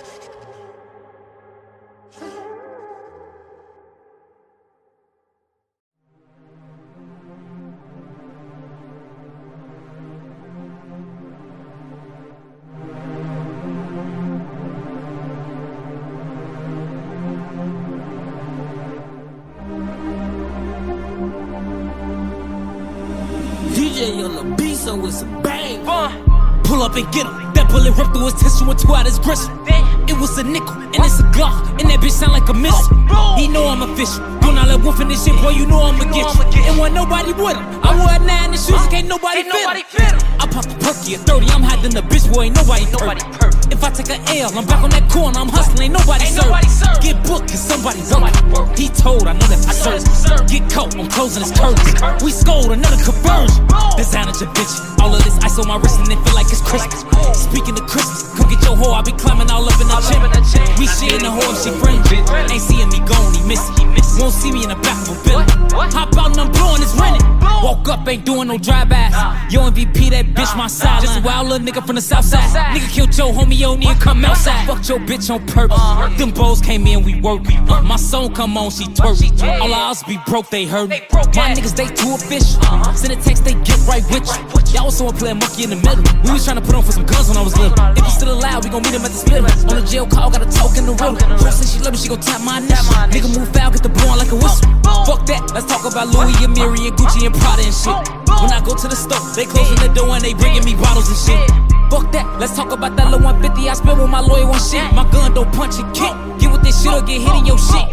DJ on the beat, so it's a bang. Pull up and get him. That bullet ripped through his tissue and tore out his gristle. It was a nickel, and it's a Glock, and that bitch sound like a missile. He know I'm official. Doing all that wolfing this shit, boy, you know I'ma get you. And when nobody with him, I wore a 9 in shoes and can't nobody fit him. I popped the perky at 30, I'm hiding the bitch, boy, ain't nobody perfect. If I take a L, I'm back on that corner, I'm hustling, ain't nobody served. Get booked, cause somebody working. He told, I know that for certain. Get caught, I'm closing his curtains. We scored another conversion. Designer your bitch, all of this ice on my wrist and it feel like it's Christmas. Speaking of Christmas, come get your hoe, I be climbing all up in the chimney. We sharing the hoe, she friend. Ain't seeing me gone, he missing. Won't see me in the back of a building. Hop out and I'm blowing this renting. Woke up, ain't doing no drive-bys. Yo, MVP, that bitch my side. Just a wild little nigga from the south side. Nigga killed your homie, you don't need to come outside. Fucked your bitch on purpose. Them bows came in, we work. My song come on, she twerk. All our hours be broke, they hurt. My niggas, they too official. Send a text, they get right with you. Y'all was someone playing monkey in the middle. We was trying to put on for some guns when I was little. If you still alive, we gon' meet him at the spitter. On the jail call, gotta talk in the room. Bro say she love me, she gon' tap my initial. Nigga move foul, get the blowing like a whistle. Fuck that, let's talk about Louis and Miri and Gucci and Prada and shit. When I go to the store, they closing the door and they bringing me bottles and shit. Fuck that, let's talk about that little 150 I spent with my lawyer on shit. My gun don't punch and kick. Get with this shit or get hit in your shit.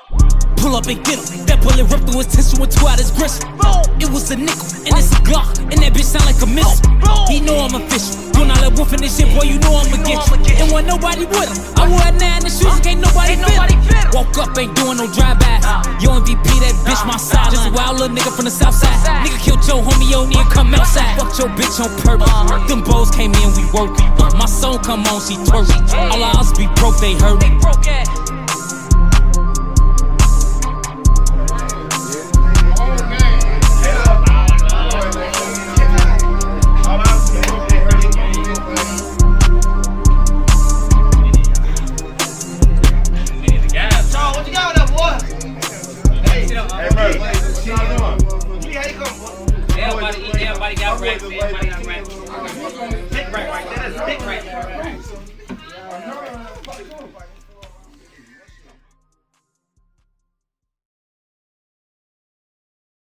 Pull up and get him. That bullet ripped through his tissue and tore out his gristle. It was a nickel, and it's a Glock, and that bitch sound like a missile. He know I'm official. Doing all that wolfing this shit, boy, you know I'ma get you. And when nobody with him, I wore a 9 in shoes and can't nobody fit him. Woke up, ain't doing no drive-bys. Yo, MVP, that bitch my side. Just a wild little nigga from the south side. Nigga killed your homie, you don't need to come outside. Fucked your bitch on purpose. Them bows came in, we working. My song come on, she twerk. All our hours be broke, they hurt.